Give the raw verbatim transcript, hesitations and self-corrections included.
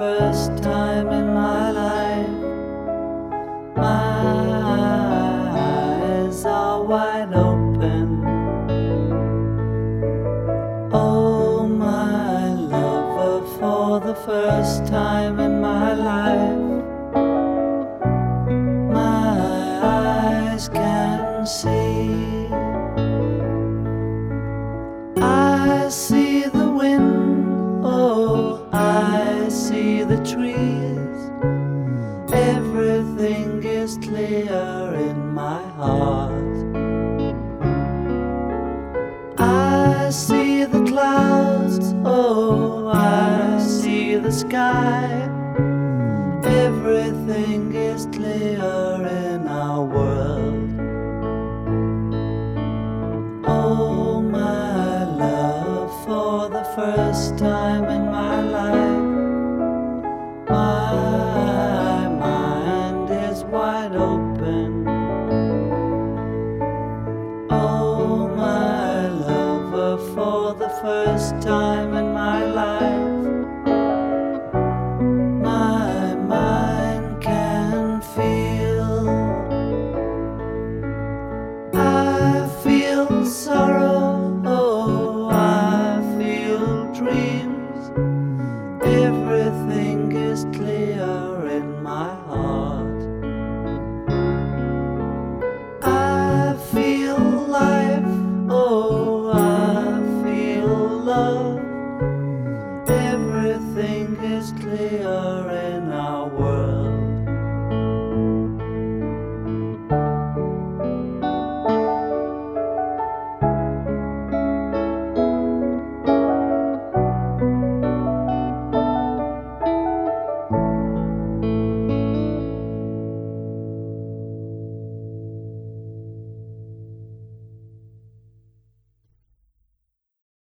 first time in my life. My eyes are wide open. Oh, my lover, for the first time in my life, my eyes can see. I see the wind, oh, I see the trees. Everything is clear in my heart. I see the clouds, oh, I see the sky. Everything is clear in our world. Oh, my love, for the first time in my life, my mind is wide open. Oh, my lover, for the first time in my life,